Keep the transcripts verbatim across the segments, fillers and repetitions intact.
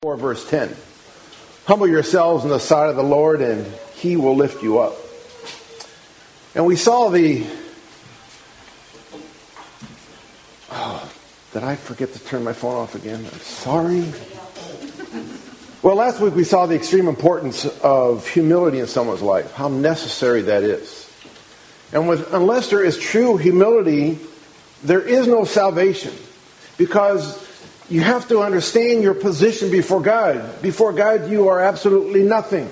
four verse ten. Humble yourselves in the sight of the Lord, and He will lift you up. And we saw the... Oh, did I forget to turn my phone off again? I'm sorry. Well, last week we saw the extreme importance of humility in someone's life, how necessary that is. And with, unless there is true humility, there is no salvation. Because you have to understand your position before God. Before God, you are absolutely nothing.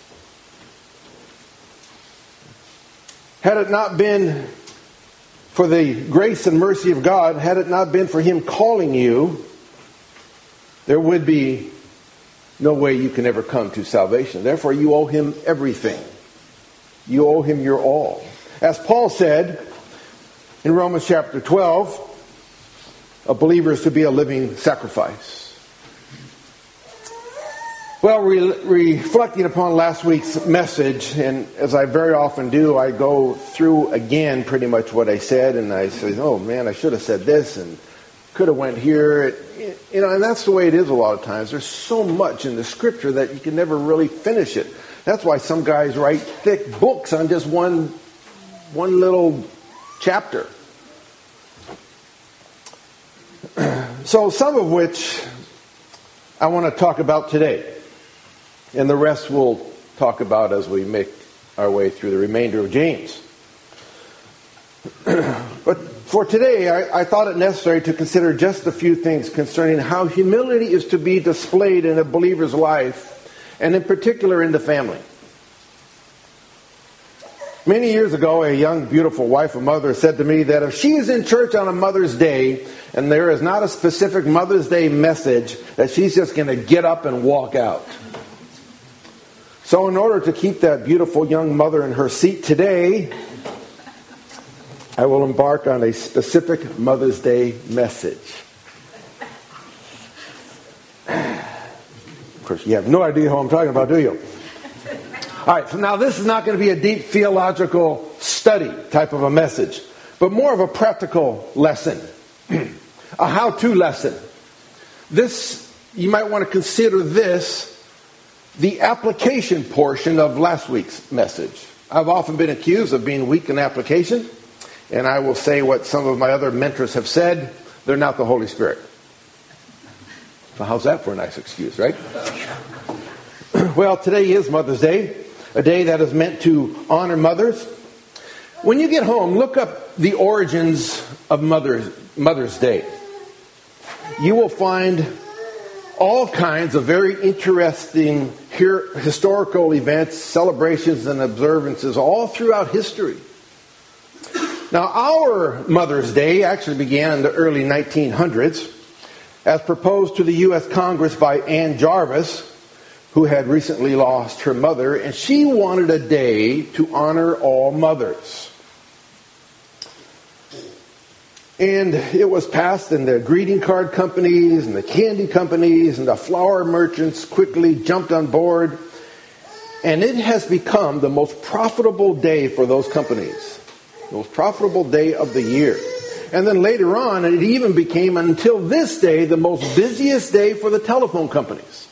Had it not been for the grace and mercy of God, had it not been for Him calling you, there would be no way you can ever come to salvation. Therefore, you owe Him everything. You owe Him your all. As Paul said in Romans chapter twelve, a believer is to be a living sacrifice. Well, re- reflecting upon last week's message, and as I very often do, I go through again pretty much what I said, and I say, oh man, I should have said this, and could have went here. You know, and that's the way it is a lot of times. There's so much in the Scripture that you can never really finish it. That's why some guys write thick books on just one, one little chapter. So some of which I want to talk about today. And the rest we'll talk about as we make our way through the remainder of James. But for today, I, I thought it necessary to consider just a few things concerning how humility is to be displayed in a believer's life, and in particular in the family. Many years ago, a young, beautiful wife and mother said to me that if she is in church on a Mother's Day and there is not a specific Mother's Day message, that she's just going to get up and walk out. So in order to keep that beautiful young mother in her seat today, I will embark on a specific Mother's Day message. Of course, you have no idea who I'm talking about, do you? All right, so now this is not going to be a deep theological study type of a message, but more of a practical lesson, a how-to lesson. This, you might want to consider this the application portion of last week's message. I've often been accused of being weak in application, and I will say what some of my other mentors have said: they're not the Holy Spirit. So how's that for a nice excuse, right? Well, today is Mother's Day, a day that is meant to honor mothers. When you get home, look up the origins of Mother's, Mother's Day. You will find all kinds of very interesting here, historical events, celebrations, and observances all throughout history. Now, our Mother's Day actually began in the early nineteen hundreds as proposed to the U S Congress by Ann Jarvis, who had recently lost her mother, and she wanted a day to honor all mothers. And it was passed, and the greeting card companies and the candy companies and the flower merchants quickly jumped on board. And it has become the most profitable day for those companies. The most profitable day of the year. And then later on, it even became, until this day, the most busiest day for the telephone companies.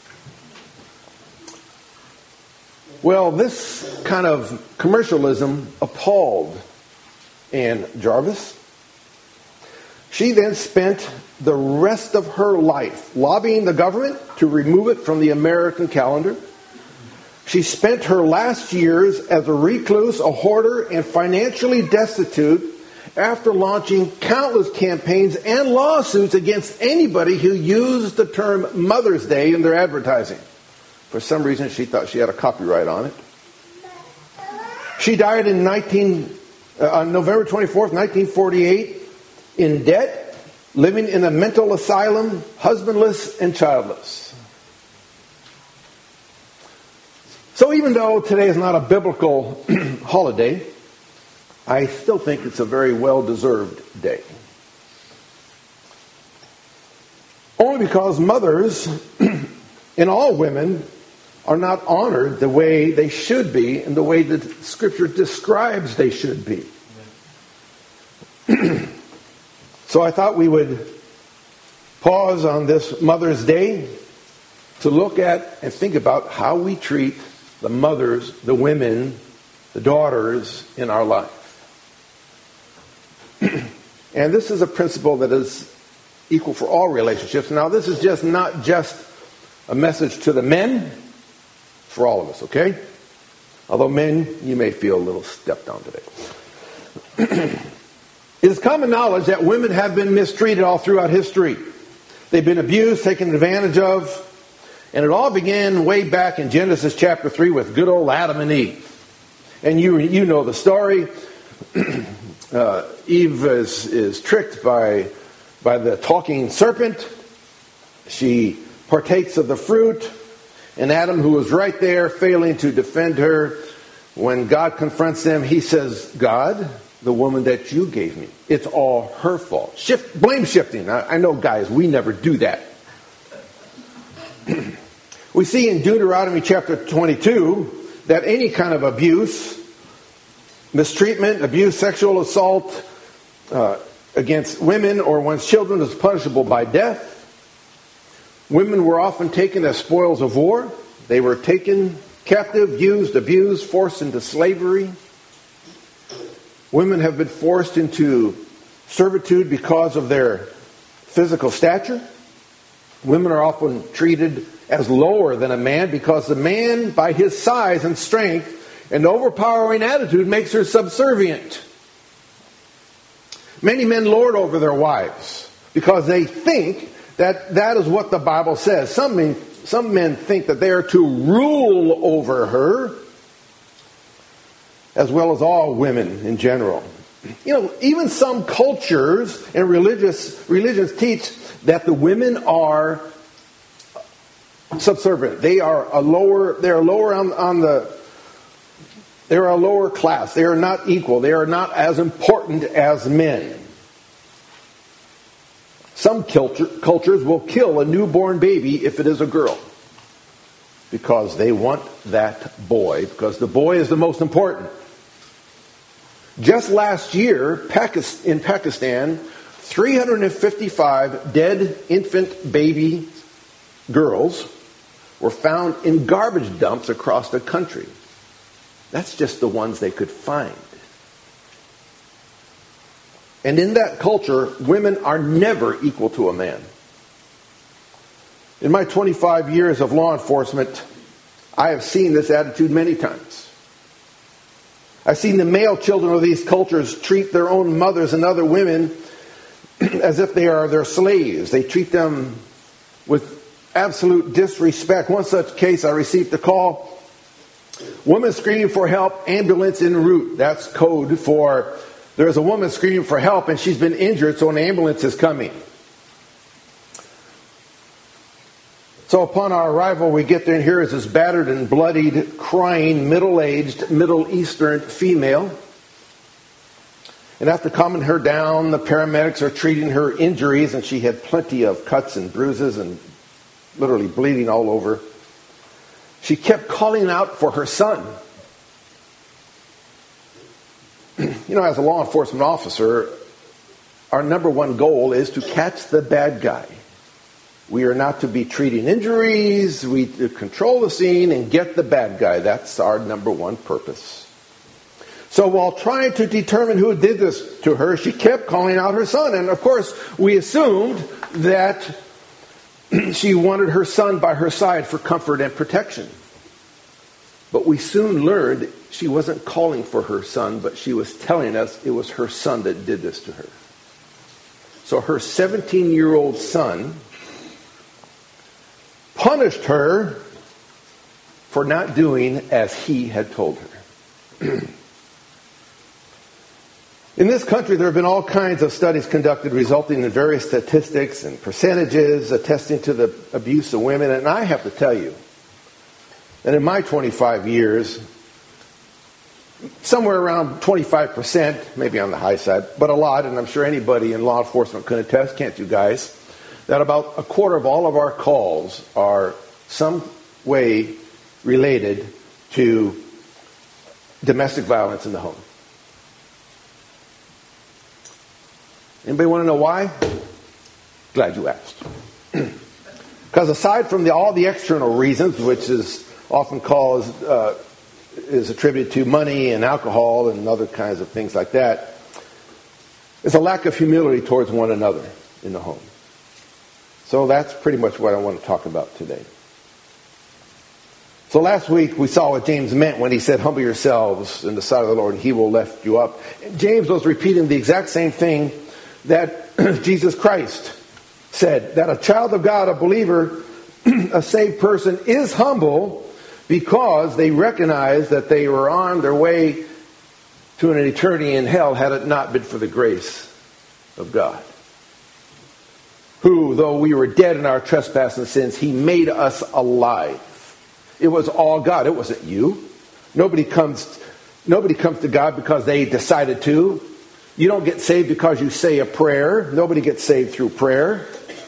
Well, this kind of commercialism appalled Ann Jarvis. She then spent the rest of her life lobbying the government to remove it from the American calendar. She spent her last years as a recluse, a hoarder, and financially destitute after launching countless campaigns and lawsuits against anybody who used the term Mother's Day in their advertising. For some reason, she thought she had a copyright on it. She died in nineteen, uh, on November twenty-fourth, nineteen forty-eight, in debt, living in a mental asylum, husbandless and childless. So even though today is not a biblical holiday, I still think it's a very well-deserved day. Only because mothers and all women are not honored the way they should be and the way that Scripture describes they should be. So I thought we would pause on this Mother's Day to look at and think about how we treat the mothers, the women, the daughters in our life. And this is a principle that is equal for all relationships. Now, this is just not just a message to the men, for all of us, okay? Although men, you may feel a little stepped on today. It is common knowledge that women have been mistreated all throughout history. They've been abused, taken advantage of, and it all began way back in Genesis chapter three with good old Adam and Eve. And you you know the story. uh, Eve is, is tricked by, by the talking serpent. She partakes of the fruit. And Adam, who was right there, failing to defend her, when God confronts them, he says, God, the woman that you gave me, it's all her fault. Shift, blame shifting. I, I know, guys, we never do that. We see in Deuteronomy chapter twenty-two that any kind of abuse, mistreatment, abuse, sexual assault uh, against women or one's children is punishable by death. Women were often taken as spoils of war. They were taken captive, used, abused, forced into slavery. Women have been forced into servitude because of their physical stature. Women are often treated as lower than a man because the man, by his size and strength and overpowering attitude, makes her subservient. Many men lord over their wives because they think that that is what the Bible says. Some men, some men think that they are to rule over her, as well as all women in general. You know, even some cultures and religious religions teach that the women are subservient. They are a lower. They are lower on, on the. They are a lower class. They are not equal. They are not as important as men. Some culture, cultures will kill a newborn baby if it is a girl, because they want that boy, because the boy is the most important. Just last year, in Pakistan, three hundred fifty-five dead infant baby girls were found in garbage dumps across the country. That's just the ones they could find. And in that culture, women are never equal to a man. In my twenty-five years of law enforcement, I have seen this attitude many times. I've seen the male children of these cultures treat their own mothers and other women as if they are their slaves. They treat them with absolute disrespect. One such case, I received a call. Woman screaming for help, ambulance en route. That's code for there's a woman screaming for help and she's been injured, so an ambulance is coming. So upon our arrival, we get there, and here is this battered and bloodied, crying, middle-aged, Middle Eastern female. And after calming her down, the paramedics are treating her injuries, and she had plenty of cuts and bruises and literally bleeding all over. She kept calling out for her son. You know, as a law enforcement officer, our number one goal is to catch the bad guy. We are not to be treating injuries. We to control the scene and get the bad guy. That's our number one purpose. So while trying to determine who did this to her, she kept calling out her son. And of course, we assumed that she wanted her son by her side for comfort and protection. But we soon learned she wasn't calling for her son, but she was telling us it was her son that did this to her. So her seventeen-year-old son punished her for not doing as he had told her. In this country, there have been all kinds of studies conducted resulting in various statistics and percentages attesting to the abuse of women. And I have to tell you that in my twenty-five years, somewhere around twenty-five percent, maybe on the high side, but a lot, and I'm sure anybody in law enforcement can attest, can't you guys, that about a quarter of all of our calls are some way related to domestic violence in the home. Anybody want to know why? Glad you asked. Because aside from the, all the external reasons, which is often called, uh, is attributed to money and alcohol and other kinds of things like that, it's a lack of humility towards one another in the home. So that's pretty much what I want to talk about today. So last week we saw what James meant when he said, humble yourselves in the sight of the Lord and he will lift you up. James was repeating the exact same thing that Jesus Christ said, that a child of God, a believer, a saved person is humble because they recognize that they were on their way to an eternity in hell had it not been for the grace of God. Who, though we were dead in our trespasses and sins, he made us alive. It was all God. It wasn't you. Nobody comes, nobody comes to God because they decided to. You don't get saved because you say a prayer. Nobody gets saved through prayer.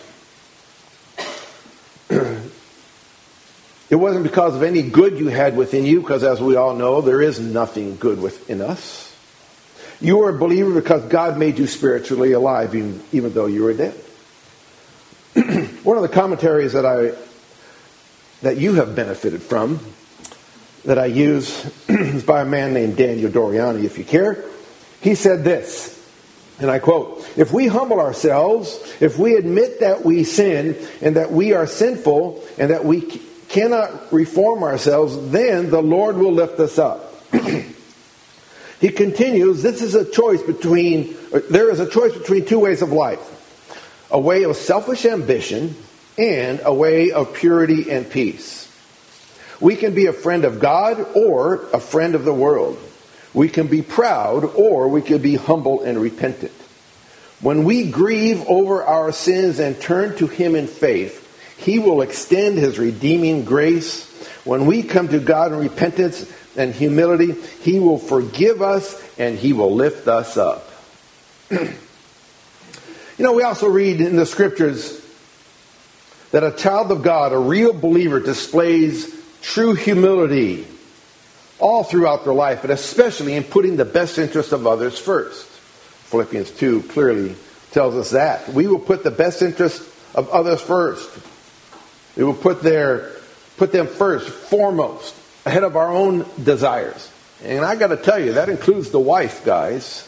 It wasn't because of any good you had within you, because as we all know, there is nothing good within us. You are a believer because God made you spiritually alive, even, even though you were dead. One of the commentaries that I that you have benefited from, that I use, is by a man named Daniel Doriani, if you care. He said this, and I quote, if we humble ourselves, if we admit that we sin and that we are sinful and that we c- cannot reform ourselves, then the Lord will lift us up. He continues, this is a choice between, there is a choice between two ways of life. A way of selfish ambition and a way of purity and peace. We can be a friend of God or a friend of the world. We can be proud or we can be humble and repentant. When we grieve over our sins and turn to Him in faith, He will extend His redeeming grace. When we come to God in repentance and humility, He will forgive us and He will lift us up. You know, we also read in the scriptures that a child of God, a real believer, displays true humility all throughout their life, but especially in putting the best interest of others first. Philippians two clearly tells us that. We will put the best interest of others first. We will put their put them first, foremost, ahead of our own desires. And I got to tell you, that includes the wife, guys.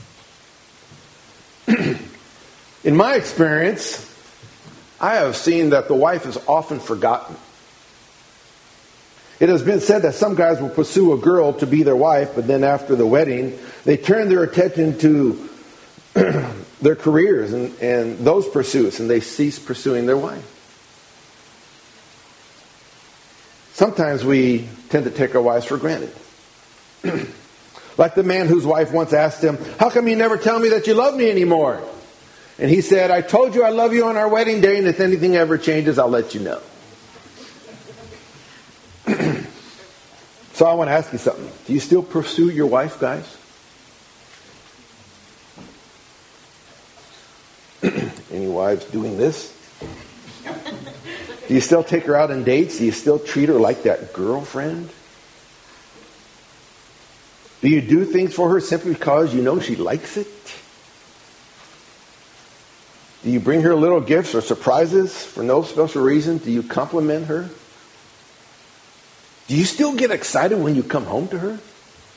In my experience, I have seen that the wife is often forgotten. It has been said that some guys will pursue a girl to be their wife, but then after the wedding, they turn their attention to their careers and, and those pursuits, and they cease pursuing their wife. Sometimes we tend to take our wives for granted. Like the man whose wife once asked him, how come you never tell me that you love me anymore? And he said, I told you I love you on our wedding day, and if anything ever changes, I'll let you know. So I want to ask you something. Do you still pursue your wife, guys? Any wives doing this? Do you still take her out on dates? Do you still treat her like that girlfriend? Do you do things for her simply because you know she likes it? Do you bring her little gifts or surprises for no special reason? Do you compliment her? Do you still get excited when you come home to her?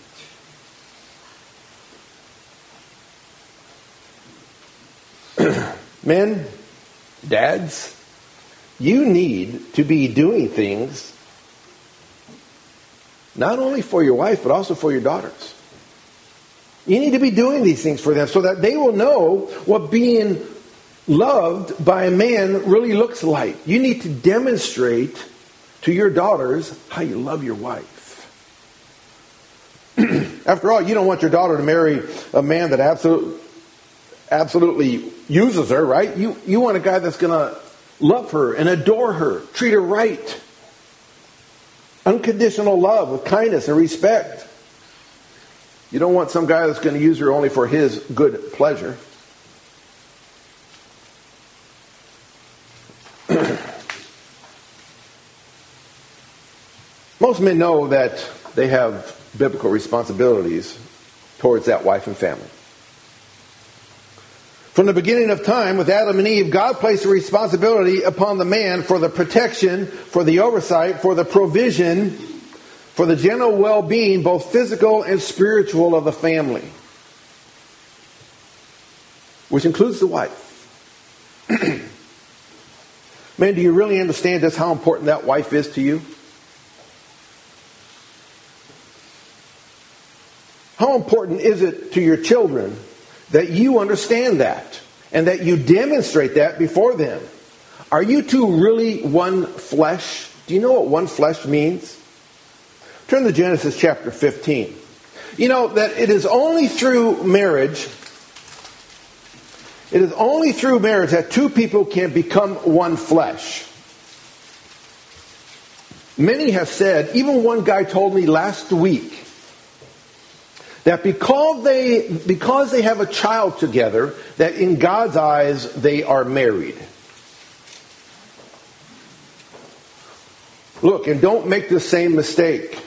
Men, dads, you need to be doing things not only for your wife, but also for your daughters. You need to be doing these things for them so that they will know what being loved by a man really looks like. You need to demonstrate to your daughters how you love your wife. After all, you don't want your daughter to marry a man that absolutely, absolutely uses her, right? You, you want a guy that's going to love her and adore her, treat her right. Unconditional love with kindness and respect. You don't want some guy that's going to use her only for his good pleasure. Most men know that they have biblical responsibilities towards that wife and family. From the beginning of time, with Adam and Eve, God placed a responsibility upon the man for the protection, for the oversight, for the provision, for the general well-being, both physical and spiritual, of the family, which includes the wife. Man, do you really understand just how important that wife is to you? How important is it to your children that you understand that and that you demonstrate that before them? Are you two really one flesh? Do you know what one flesh means? Turn to Genesis chapter fifteen. You know that it is only through marriage, it is only through marriage that two people can become one flesh. Many have said, even one guy told me last week, that because they, because they have a child together, that in God's eyes they are married. Look, and don't make the same mistake.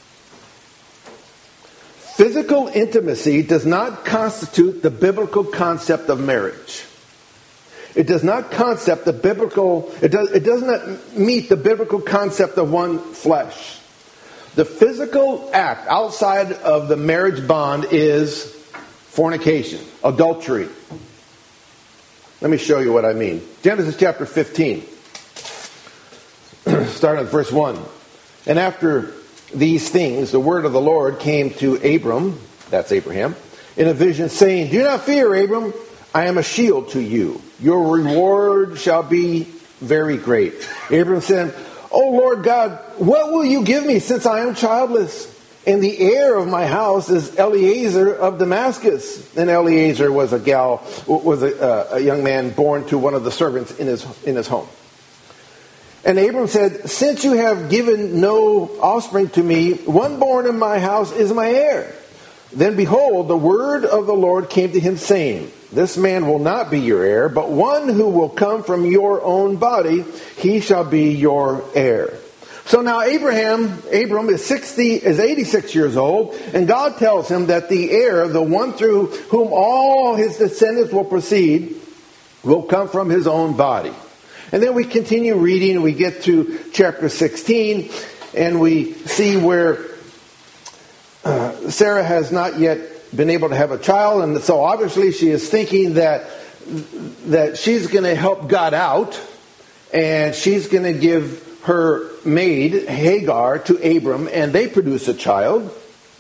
Physical intimacy does not constitute the biblical concept of marriage. It does not concept the biblical, it does, it does not meet the biblical concept of one flesh. The physical act outside of the marriage bond is fornication, adultery. Let me show you what I mean. Genesis chapter fifteen, starting at verse one. And after these things, the word of the Lord came to Abram, that's Abraham, in a vision, saying, "Do not fear, Abram, I am a shield to you. Your reward shall be very great." Abram said, "O Lord God, what will you give me, since I am childless? And the heir of my house is Eliezer of Damascus." And Eliezer was a gal, was a, uh, a young man born to one of the servants in his in his home. And Abram said, "Since you have given no offspring to me, one born in my house is my heir." Then behold, the word of the Lord came to him, saying, "This man will not be your heir, but one who will come from your own body, he shall be your heir." So now Abraham, Abram is sixty, is eighty-six years old, and God tells him that the heir, the one through whom all his descendants will proceed, will come from his own body. And then we continue reading, and we get to chapter sixteen, and we see where uh, Sarah has not yet been able to have a child, and so obviously she is thinking that that she's going to help God out, and she's going to give her maid Hagar to Abram, and they produce a child.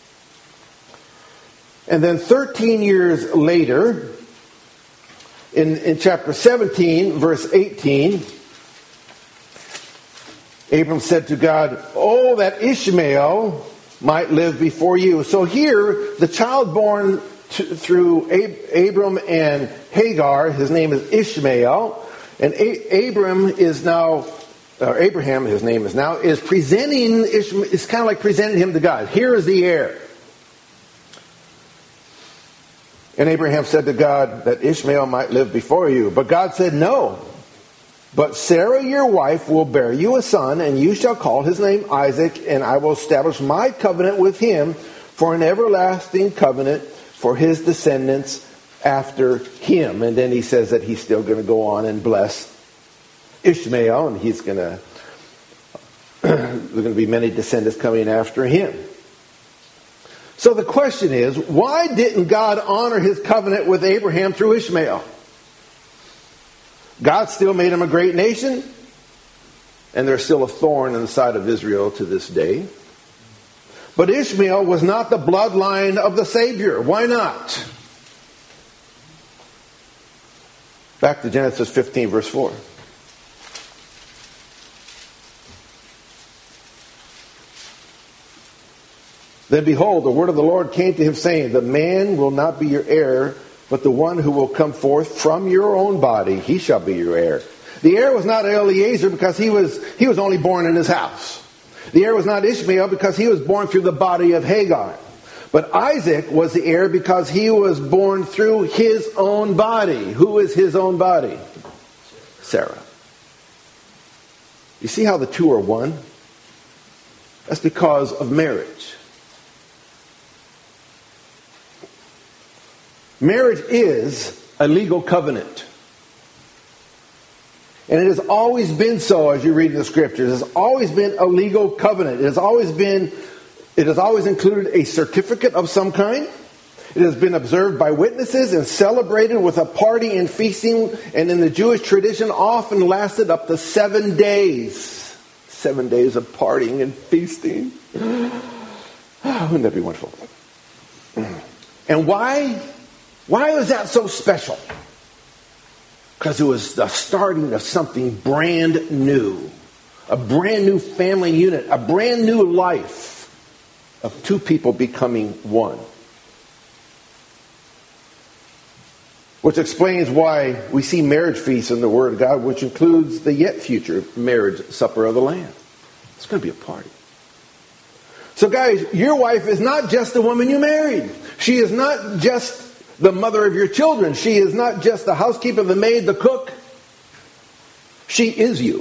And then thirteen years later, in, in chapter seventeen, verse eighteen, Abram said to God, "Oh, that Ishmael might live before you." So here, the child born to, through Ab- Abram and Hagar, his name is Ishmael, and A- Abram is now, or Abraham, his name is now, is presenting Ishmael. It's kind of like presenting him to God. Here is the heir. And Abraham said to God that Ishmael might live before you. But God said, "No. But Sarah your wife will bear you a son, and you shall call his name Isaac, and I will establish my covenant with him for an everlasting covenant for his descendants after him." And then he says that he's still going to go on and bless Ishmael, and he's going to there's going to be many descendants coming after him. So the question is, why didn't God honor his covenant with Abraham through Ishmael? God still made him a great nation, and there's still a thorn in the side of Israel to this day. But Ishmael was not the bloodline of the Savior. Why not? Back to Genesis fifteen, verse four. Then behold, the word of the Lord came to him, saying, "The man will not be your heir, but the one who will come forth from your own body, he shall be your heir." The heir was not Eliezer, because he was he was only born in his house. The heir was not Ishmael, because he was born through the body of Hagar. But Isaac was the heir because he was born through his own body. Who is his own body? Sarah. You see how the two are one? That's because of marriage. Marriage is a legal covenant. And it has always been so as you read in the scriptures. It has always been a legal covenant. It has always been, it has always included a certificate of some kind. It has been observed by witnesses and celebrated with a party and feasting, and in the Jewish tradition often lasted up to seven days. Seven days of partying and feasting. Wouldn't that be wonderful? And why? Why was that so special? Because it was the starting of something brand new. A brand new family unit. A brand new life of two people becoming one. Which explains why we see marriage feasts in the Word of God, which includes the yet future marriage supper of the Lamb. It's going to be a party. So guys, your wife is not just the woman you married. She is not just the mother of your children. She is not just the housekeeper, the maid, the cook. She is you.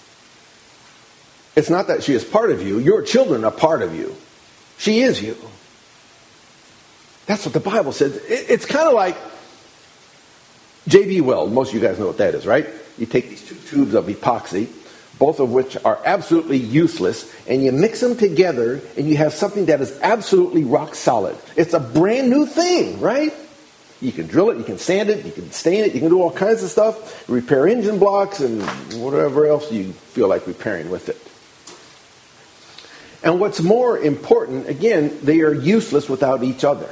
It's not that she is part of you. Your children are part of you. She is you. That's what the Bible says. It's kind of like J B Weld. Most of you guys know what that is, right? You take these two tubes of epoxy, both of which are absolutely useless, and you mix them together and you have something that is absolutely rock solid. It's a brand new thing, right? You can drill it, you can sand it, you can stain it, you can do all kinds of stuff, repair engine blocks and whatever else you feel like repairing with it. And what's more important, again, they are useless without each other.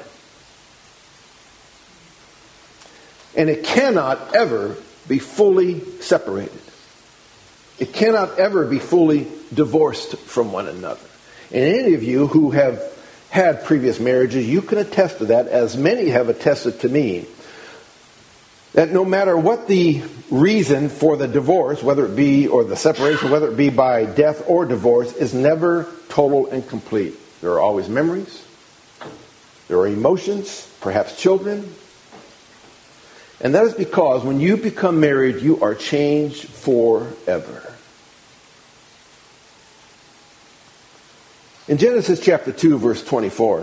And it cannot ever be fully separated. It cannot ever be fully divorced from one another. And any of you who have had previous marriages, you can attest to that, as many have attested to me, that no matter what the reason for the divorce, whether it be, or the separation, whether it be by death or divorce, is never total and complete. There are always memories. There are emotions, perhaps children. And that is because when you become married, you are changed forever. In Genesis chapter two, verse twenty-four,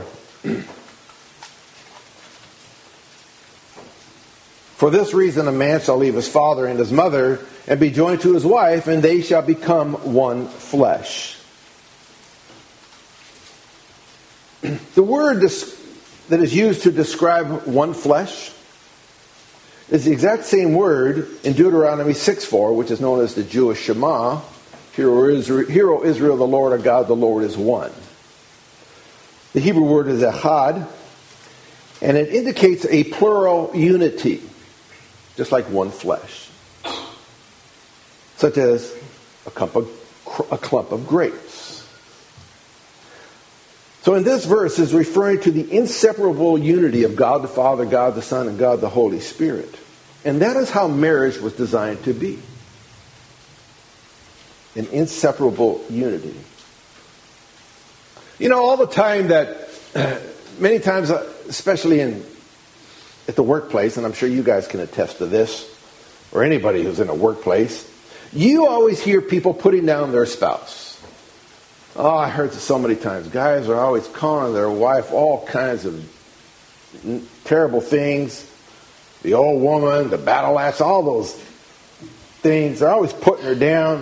for this reason a man shall leave his father and his mother and be joined to his wife, and they shall become one flesh. The word that is used to describe one flesh is the exact same word in Deuteronomy six four, which is known as the Jewish Shema. Hear, O Israel, Hear, O Israel, the Lord our God, the Lord is one. The Hebrew word is echad, and it indicates a plural unity, just like one flesh, such as a clump of, a clump of grapes. So in this verse is referring to the inseparable unity of God the Father, God the Son, and God the Holy Spirit. And that is how marriage was designed to be. An inseparable unity. You know, all the time that, many times, especially in at the workplace, and I'm sure you guys can attest to this, or anybody who's in a workplace, you always hear people putting down their spouse. Oh, I heard this so many times. Guys are always calling their wife all kinds of terrible things. The old woman, the battle axe, all those things. They're always putting her down.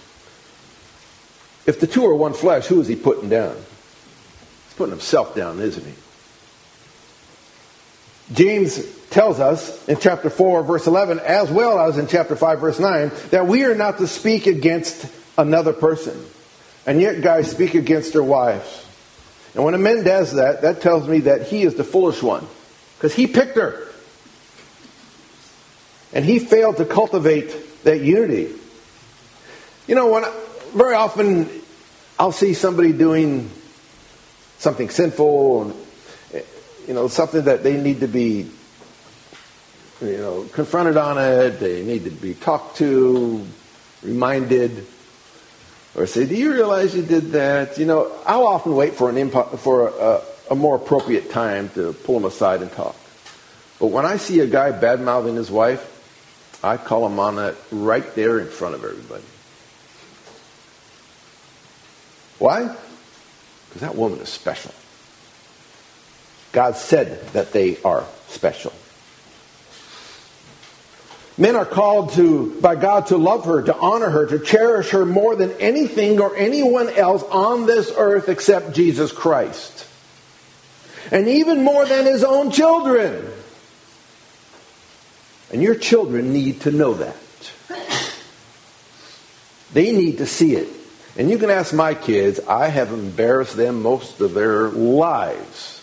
If the two are one flesh, who is he putting down? He's putting himself down, isn't he? James tells us in chapter four, verse eleven, as well as in chapter five, verse nine, that we are not to speak against another person. And yet guys speak against their wives. And when a man does that, that tells me that he is the foolish one. Because he picked her. And he failed to cultivate that unity. You know, when I, very often I'll see somebody doing something sinful, you know, something that they need to be, you know, confronted on it. They need to be talked to, reminded, or say, "Do you realize you did that?" You know, I'll often wait for an impo- for a, a more appropriate time to pull them aside and talk. But when I see a guy bad-mouthing his wife, I call him on it right there in front of everybody. Why? Because that woman is special. God said that they are special. Men are called to by God to love her, to honor her, to cherish her more than anything or anyone else on this earth except Jesus Christ. And even more than his own children. And your children need to know that. They need to see it. And you can ask my kids, I have embarrassed them most of their lives.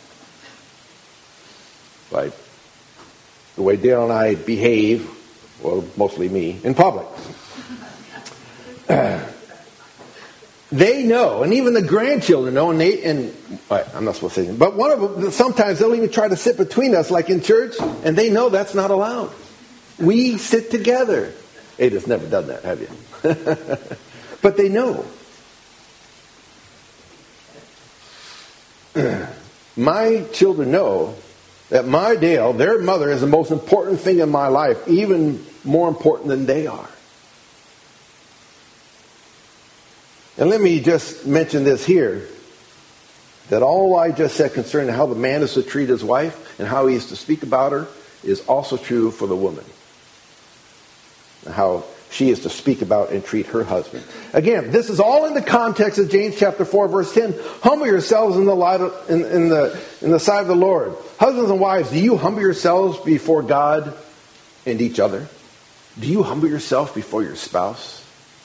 Like the way Dale and I behave, well, mostly me, in public. Uh, they know, and even the grandchildren know, and they, and I'm not supposed to say them, but one of them, sometimes they'll even try to sit between us, like in church, and they know that's not allowed. We sit together. Ada's never done that, have you? But they know. My children know that my Dale, their mother, is the most important thing in my life, even more important than they are. And let me just mention this here, that all I just said concerning how the man is to treat his wife and how he is to speak about her is also true for the woman. How she is to speak about and treat her husband. Again, this is all in the context of James chapter four, verse ten. Humble yourselves in the light of, in, in the in the sight of the Lord. Husbands and wives, do you humble yourselves before God and each other? Do you humble yourself before your spouse?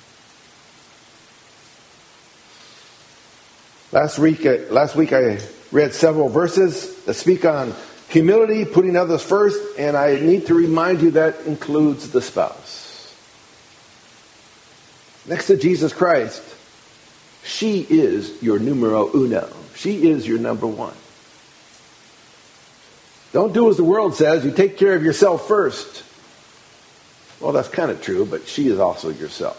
Last week, uh, last week I read several verses that speak on humility, putting others first, and I need to remind you that includes the spouse. Next to Jesus Christ, she is your numero uno. She is your number one. Don't do as the world says. You take care of yourself first. Well, that's kind of true, but she is also yourself.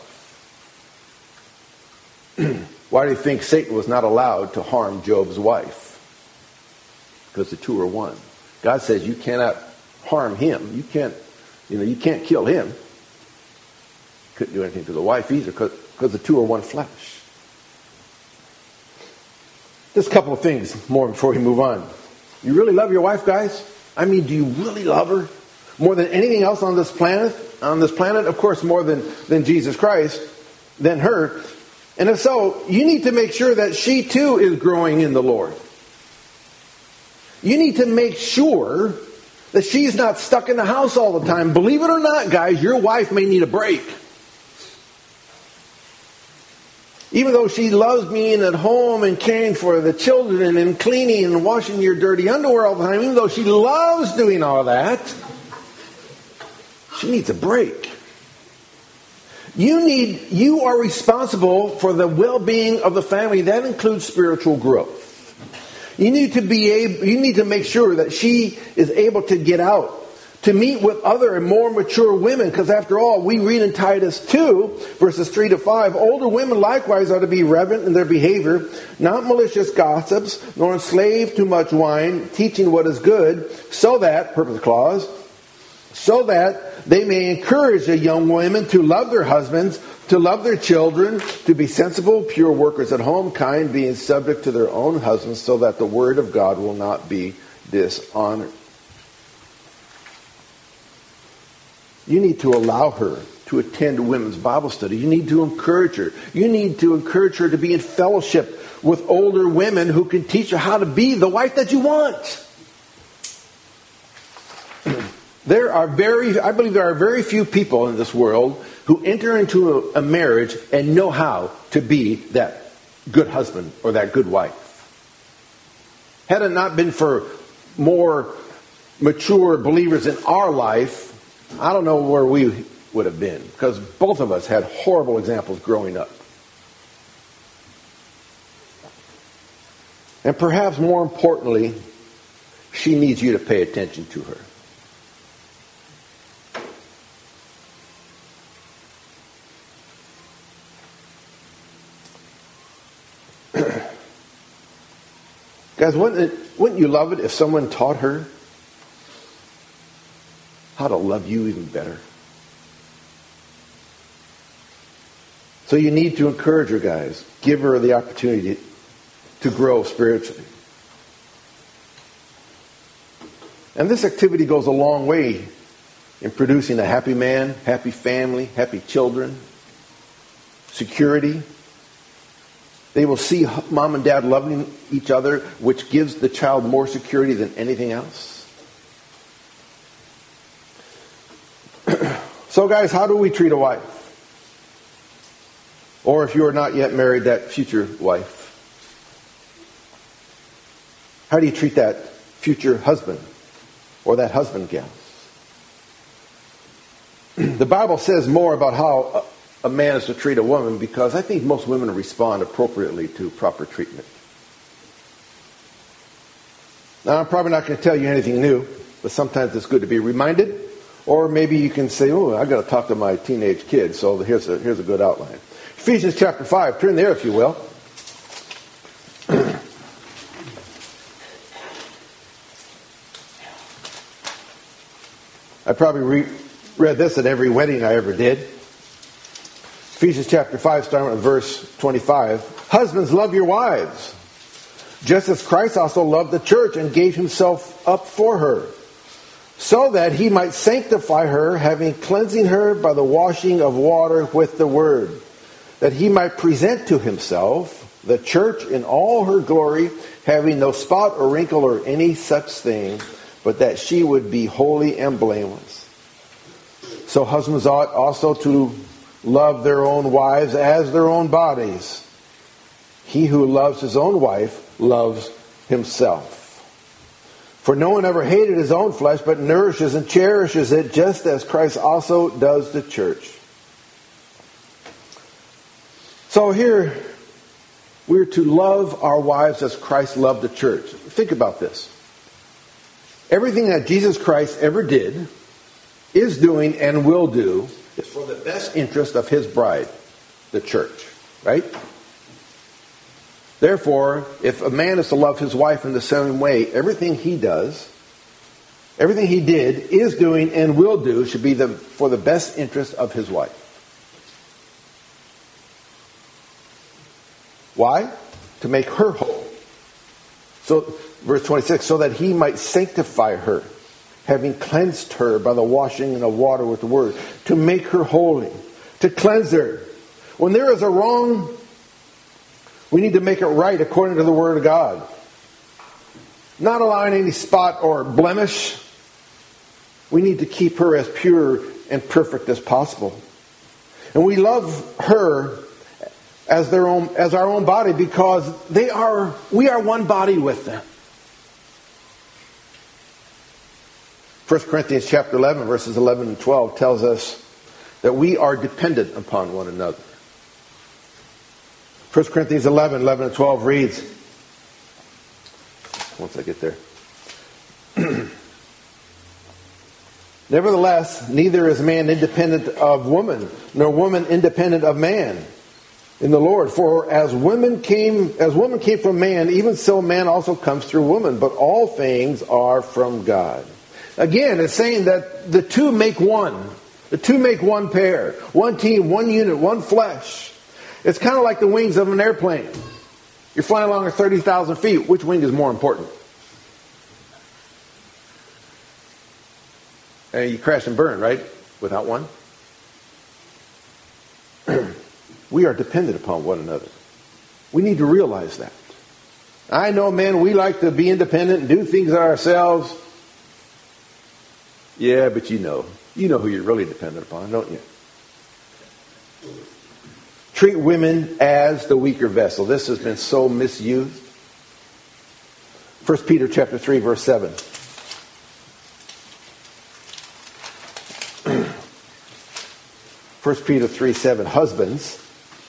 Why do you think Satan was not allowed to harm Job's wife? Because the two are one. God says you cannot harm him. You can't, you know, you can't kill him. Couldn't do anything to the wife either because the two are one flesh. Just a couple of things more before we move on. You really love your wife, guys? I mean, do you really love her? More than anything else on this planet? On this planet, of course, more than, than Jesus Christ, than her. And if so, you need to make sure that she too is growing in the Lord. You need to make sure that she's not stuck in the house all the time. Believe it or not, guys, your wife may need a break. Even though she loves being at home and caring for the children and cleaning and washing your dirty underwear all the time, even though she loves doing all that, she needs a break. You need, you are responsible for the well-being of the family. That includes spiritual growth. You need to be able, you need to make sure that she is able to get out, to meet with other and more mature women, because after all, we read in Titus two, verses three to five, older women likewise are to be reverent in their behavior, not malicious gossips, nor enslaved to much wine, teaching what is good, so that, purpose clause, so that they may encourage the young women to love their husbands, to love their children, to be sensible, pure workers at home, kind, being subject to their own husbands, so that the word of God will not be dishonored. You need to allow her to attend women's Bible study. You need to encourage her. You need to encourage her to be in fellowship with older women who can teach her how to be the wife that you want. There are very, I believe there are very few people in this world who enter into a, a marriage and know how to be that good husband or that good wife. Had it not been for more mature believers in our life, I don't know where we would have been, because both of us had horrible examples growing up. And perhaps more importantly, she needs you to pay attention to her. Guys, wouldn't, it, wouldn't you love it if someone taught her how to love you even better? So you need to encourage her, guys. Give her the opportunity to grow spiritually. And this activity goes a long way in producing a happy man, happy family, happy children, security. They will see mom and dad loving each other, which gives the child more security than anything else. So guys, how do we treat a wife? Or if you are not yet married, that future wife. How do you treat that future husband or that husband gal? The Bible says more about how a man is to treat a woman because I think most women respond appropriately to proper treatment. Now, I'm probably not going to tell you anything new, but sometimes it's good to be reminded. Or maybe you can say, oh, I've got to talk to my teenage kids, so here's a, here's a good outline. Ephesians chapter five, turn there if you will. I probably re- read this at every wedding I ever did. Ephesians chapter five, starting with verse twenty-five. Husbands, love your wives, just as Christ also loved the church and gave himself up for her, so that he might sanctify her, having cleansing her by the washing of water with the word, that he might present to himself the church in all her glory, having no spot or wrinkle or any such thing, but that she would be holy and blameless. So husbands ought also to love their own wives as their own bodies. He who loves his own wife loves himself. For no one ever hated his own flesh, but nourishes and cherishes it, just as Christ also does the church. So here, we're to love our wives as Christ loved the church. Think about this. Everything that Jesus Christ ever did, is doing, and will do, is for the best interest of his bride, the church. Right? Therefore, if a man is to love his wife in the same way, everything he does, everything he did, is doing, and will do, should be the, for the best interest of his wife. Why? To make her whole. So, verse twenty-six, so that he might sanctify her, having cleansed her by the washing of water with the word, to make her holy, to cleanse her. When there is a wrong, we need to make it right according to the Word of God. Not allowing any spot or blemish. We need to keep her as pure and perfect as possible. And we love her as their own, as our own body, because they are, we are one body with them. First Corinthians chapter eleven, verses eleven and twelve tells us that we are dependent upon one another. First Corinthians eleven, eleven and twelve reads, once I get there. Nevertheless, neither is man independent of woman, nor woman independent of man in the Lord. For as women came, as woman came from man, even so man also comes through woman. But all things are from God. Again, it's saying that the two make one. The two make one pair. One team, one unit, one flesh. It's kind of like the wings of an airplane. You're flying along at thirty thousand feet. Which wing is more important? And you crash and burn, right? Without one. We are dependent upon one another. We need to realize that. I know, man, we like to be independent and do things ourselves. Yeah, but you know. You know who you're really dependent upon, don't you? Treat women as the weaker vessel. This has been so misused. First Peter chapter three, verse seven. First Peter three, seven. Husbands,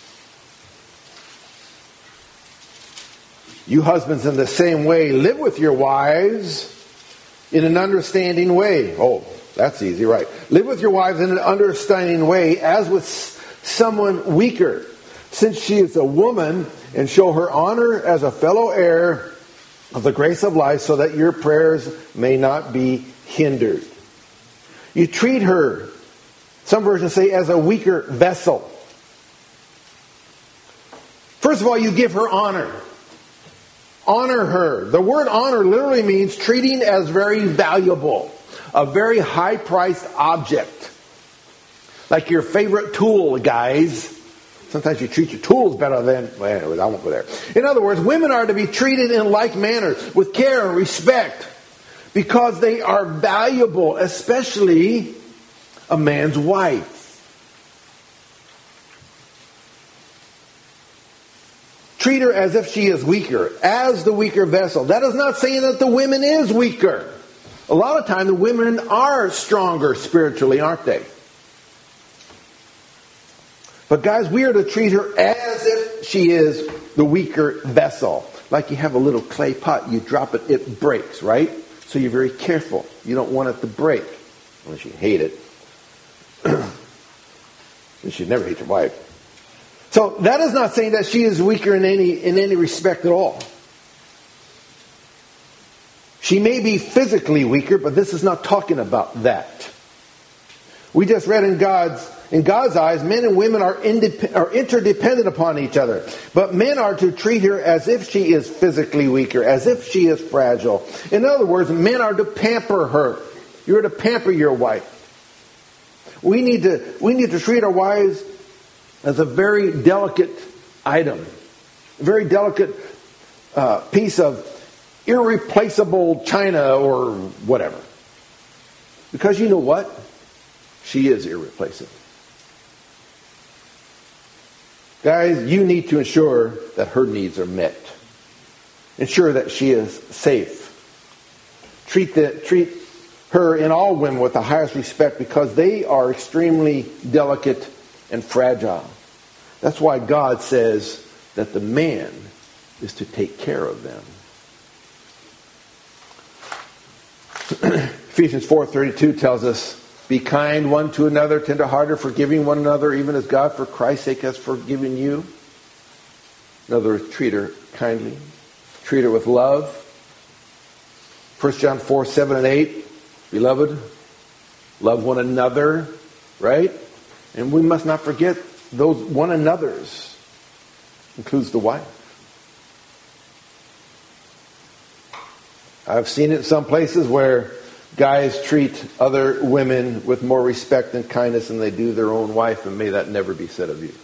you husbands in the same way live with your wives in an understanding way. Oh, that's easy, right? Live with your wives in an understanding way, as with someone weaker, since she is a woman, and show her honor as a fellow heir of the grace of life, so that your prayers may not be hindered. You treat her, some versions say, as a weaker vessel. First of all, you give her honor. Honor her. The word honor literally means treating as very valuable. a very high-priced object. Like your favorite tool, guys. Sometimes you treat your tools better than... Well, anyways, I won't go there. In other words, women are to be treated in like manner, with care and respect, because they are valuable, especially a man's wife. Treat her as if she is weaker, as the weaker vessel. That is not saying that the women is weaker. A lot of time the women are stronger spiritually, aren't they? But guys, we are to treat her as if she is the weaker vessel. Like you have a little clay pot, you drop it, it breaks, right? So you're very careful. You don't want it to break. Unless you hate it. You should never hate your wife. So that is not saying that she is weaker in any in any respect at all. She may be physically weaker, but this is not talking about that. We just read in God's in God's eyes, men and women are, indep- are interdependent upon each other. But men are to treat her as if she is physically weaker, as if she is fragile. In other words, men are to pamper her. You're to pamper your wife. We need to we need to treat our wives as a very delicate item, a very delicate uh, piece of irreplaceable china or whatever. Because you know what? She is irreplaceable. Guys, you need to ensure that her needs are met. Ensure that she is safe. Treat the, treat her and all women with the highest respect because they are extremely delicate and fragile. That's why God says that the man is to take care of them. Ephesians four thirty-two tells us, be kind one to another, tenderhearted, forgiving one another, even as God for Christ's sake has forgiven you. In other words, treat her kindly. Treat her with love. First John four, seven and eight. Beloved, love one another, right? And we must not forget those one another's. Includes the wife. I've seen it in some places where guys treat other women with more respect and kindness than they do their own wife, and may that never be said of you.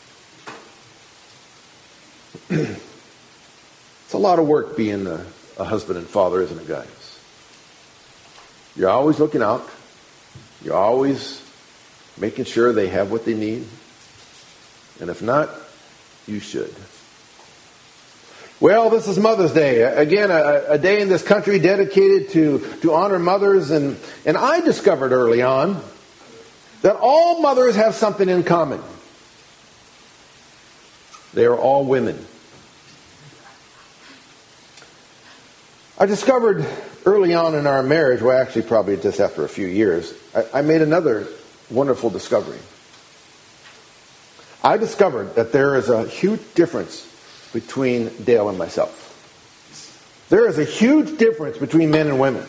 It's a lot of work being a, a husband and father, isn't it, guys? You're always looking out. You're always making sure they have what they need. And if not, you should. Well, this is Mother's Day. Again, a, a day in this country dedicated to, to honor mothers. And, and I discovered early on that all mothers have something in common. They are all women. I discovered early on in our marriage, well, actually probably just after a few years, I, I made another wonderful discovery. I discovered that there is a huge difference between Dale and myself. There is a huge difference between men and women.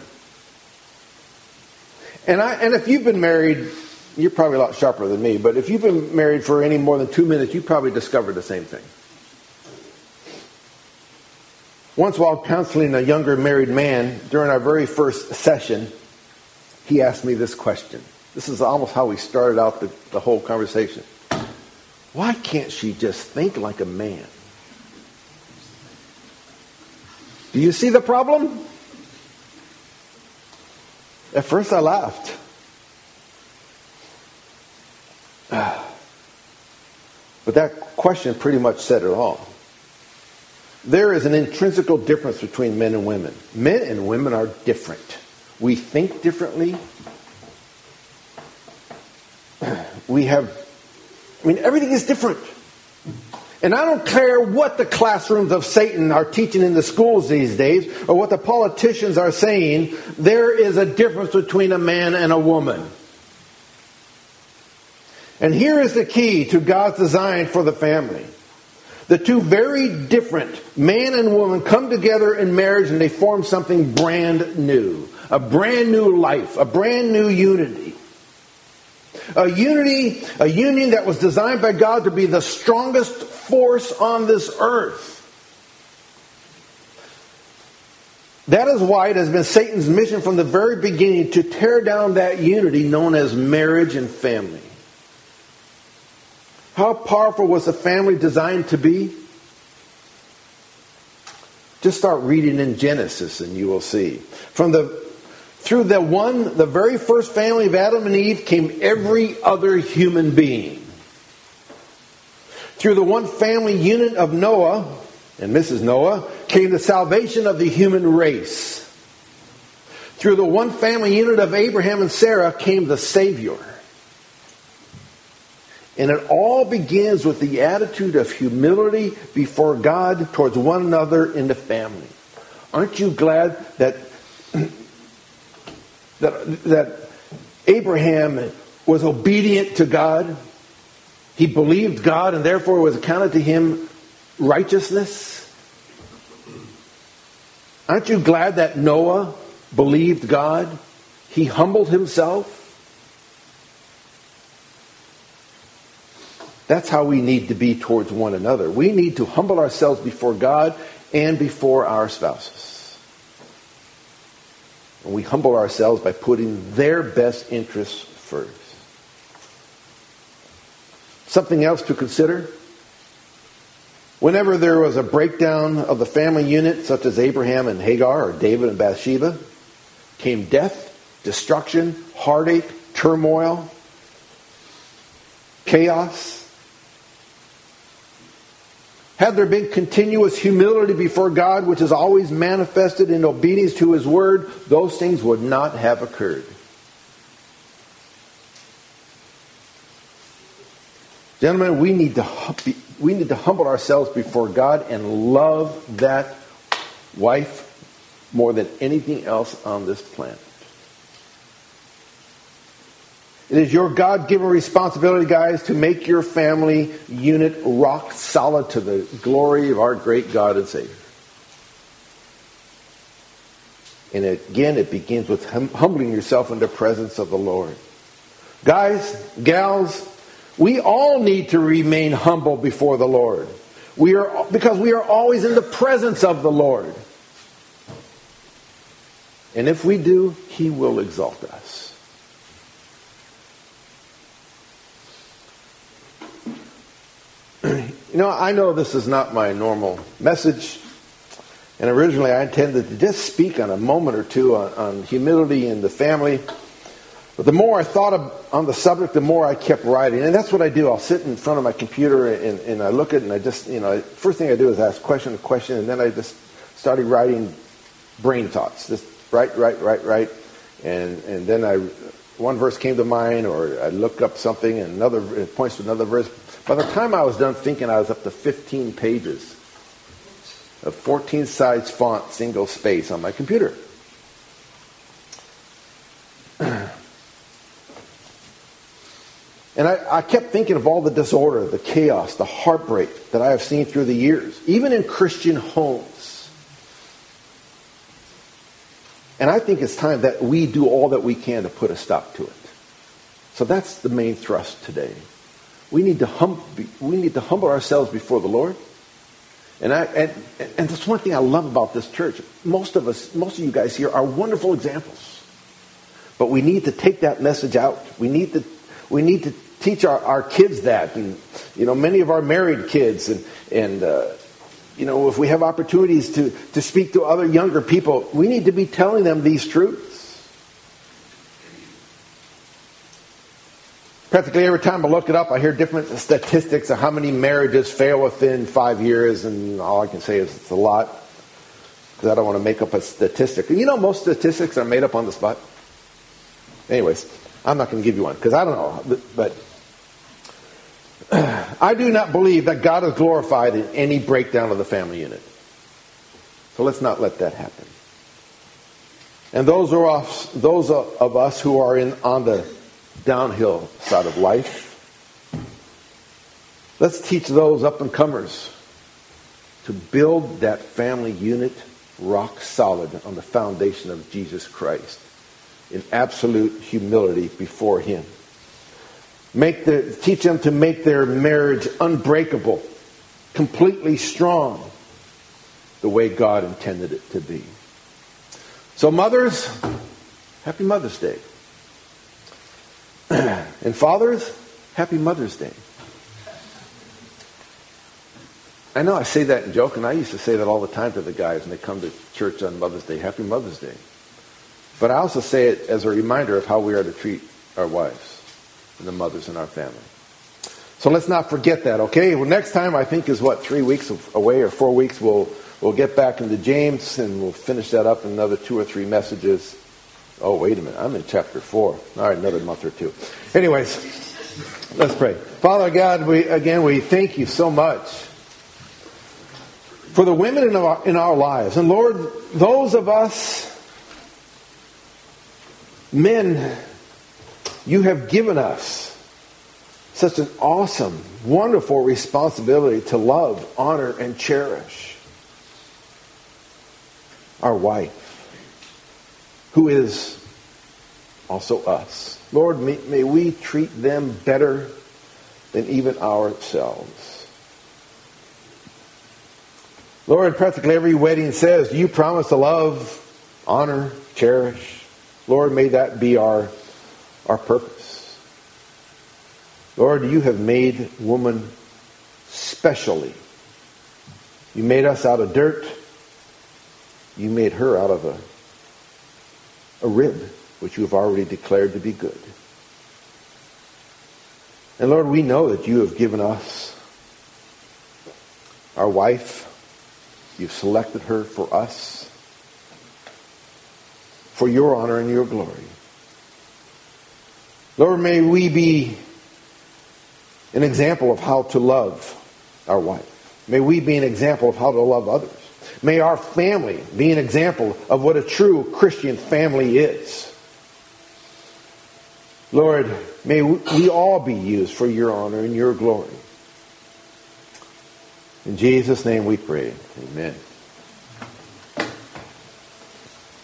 And I and if you've been married, you're probably a lot sharper than me, but if you've been married for any more than two minutes, you probably discovered the same thing. Once while counseling a younger married man, during our very first session, he asked me this question. This is almost how we started out the, the whole conversation. Why can't she just think like a man? Do you see the problem? At first I laughed. But that question pretty much said it all. There is an intrinsical difference between men and women. Men and women are different. We think differently. We have, I mean, everything is different. And I don't care what the classrooms of Satan are teaching in the schools these days, or what the politicians are saying, there is a difference between a man and a woman. And here is the key to God's design for the family. The two very different, man and woman, come together in marriage and they form something brand new. A brand new life, a brand new unity. A unity, a union that was designed by God to be the strongest force on this earth. That is why it has been Satan's mission from the very beginning to tear down that unity known as marriage and family. How powerful was the family designed to be? Just start reading in Genesis and you will see. From the through the one, the very first family of Adam and Eve came every other human being. Through the one family unit of Noah and Missus Noah came the salvation of the human race. Through the one family unit of Abraham and Sarah came the Savior. And it all begins with the attitude of humility before God towards one another in the family. Aren't you glad that that, that Abraham was obedient to God? He believed God and therefore it was accounted to him righteousness. Aren't you glad that Noah believed God? He humbled himself. That's how we need to be towards one another. We need to humble ourselves before God and before our spouses. And we humble ourselves by putting their best interests first. Something else to consider. Whenever there was a breakdown of the family unit, such as Abraham and Hagar or David and Bathsheba, came death, destruction, heartache, turmoil, chaos. Had there been continuous humility before God, which is always manifested in obedience to His Word, those things would not have occurred. Gentlemen, we need to we need to humble ourselves before God and love that wife more than anything else on this planet. It is your God-given responsibility, guys, to make your family unit rock solid to the glory of our great God and Savior. And again, it begins with hum- humbling yourself in the presence of the Lord. Guys, gals, we all need to remain humble before the Lord. We are because we are always in the presence of the Lord. And if we do, He will exalt us. You know, I know this is not my normal message. And originally I intended to just speak on a moment or two on, on humility in the family. But the more I thought of, on the subject, the more I kept writing. And that's what I do. I'll sit in front of my computer and, and I look at it and I just, you know, first thing I do is ask question to question. And then I just started writing brain thoughts. Just write, write, write, write. And, and then I, one verse came to mind, or I look up something and another, it points to another verse. By the time I was done thinking, I was up to fifteen pages of fourteen size font, single space on my computer. And I, I kept thinking of all the disorder, the chaos, the heartbreak that I have seen through the years, even in Christian homes. And I think it's time that we do all that we can to put a stop to it. So that's the main thrust today. We need to hum, we need to humble ourselves before the Lord. And I and, and that's one thing I love about this church. Most of us, most of you guys here are wonderful examples. But we need to take that message out. We need to we need to teach our, our kids that. And you know, many of our married kids and and uh, you know, if we have opportunities to, to speak to other younger people, we need to be telling them these truths. Practically every time I look it up, I hear different statistics of how many marriages fail within five years, and all I can say is it's a lot, because I don't want to make up a statistic. You know, most statistics are made up on the spot. Anyways, I'm not going to give you one, because I don't know. But I do not believe that God is glorified in any breakdown of the family unit. So let's not let that happen. And those are us, those of us who are in on the downhill side of life, let's teach those up-and-comers to build that family unit rock solid on the foundation of Jesus Christ in absolute humility before Him. Make the, teach them to make their marriage unbreakable, completely strong, the way God intended it to be. So mothers, happy Mother's Day. And fathers, happy Mother's Day. I know I say that in joke, and I used to say that all the time to the guys when they come to church on Mother's Day. Happy Mother's Day. But I also say it as a reminder of how we are to treat our wives and the mothers in our family. So let's not forget that, okay? Well, next time I think is what, three weeks away or four weeks, we'll we'll get back into James and we'll finish that up in another two or three messages. Oh, wait a minute. I'm in chapter four. All right, another month or two. Anyways, let's pray. Father God, we again, we thank you so much for the women in our, in our lives. And Lord, those of us men, you have given us such an awesome, wonderful responsibility to love, honor, and cherish our wife, who is also us. Lord, may, may we treat them better than even ourselves. Lord, practically every wedding says, you promise to love, honor, cherish. Lord, may that be our, our purpose. Lord, you have made woman specially. You made us out of dirt. You made her out of a, a rib, which you have already declared to be good. And Lord, we know that you have given us our wife. You've selected her for us, for your honor and your glory. Lord, may we be an example of how to love our wife. May we be an example of how to love others. May our family be an example of what a true Christian family is. Lord, may we all be used for your honor and your glory. In Jesus' name we pray. Amen.